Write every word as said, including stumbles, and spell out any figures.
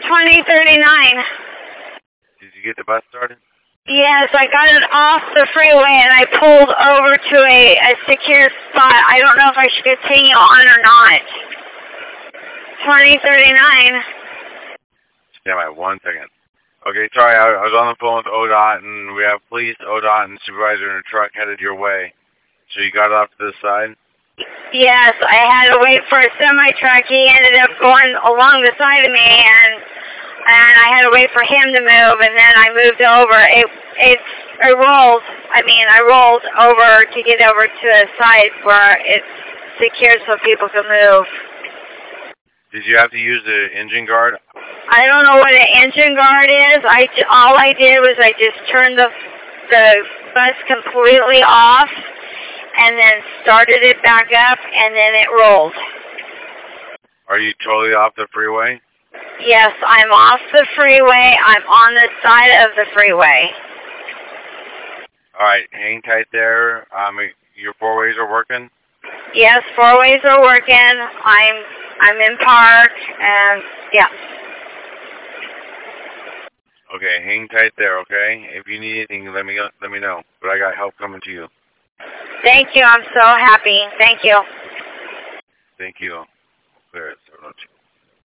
twenty thirty-nine. Did you get the bus started? Yes, I got it off the freeway and I pulled over to a, a secure spot. I don't know if I should continue on or not. twenty thirty-nine. Stand by one second. Okay, sorry, I, I was on the phone with O D O T, and we have police, O D O T, and supervisor in a truck headed your way. So you got off to the side? Yes, I had to wait for a semi-truck. He ended up going along the side of me, and and I had to wait for him to move, and then I moved over. It it, it rolled. I mean, I rolled over to get over to a side where it's secure so people can move. Did you have to use the engine guard? I don't know what an engine guard is. I all I did was I just turned the the bus completely off, and then started it back up, and then it rolled. Are you totally off the freeway? Yes, I'm off the freeway. I'm on the side of the freeway. All right, hang tight there. Um, your four ways are working? Yes, four ways are working. I'm I'm in park, and yeah. Okay, hang tight there, okay? If you need anything, let me let me know. But I got help coming to you. Thank you. I'm so happy. Thank you. Thank you. Clear it.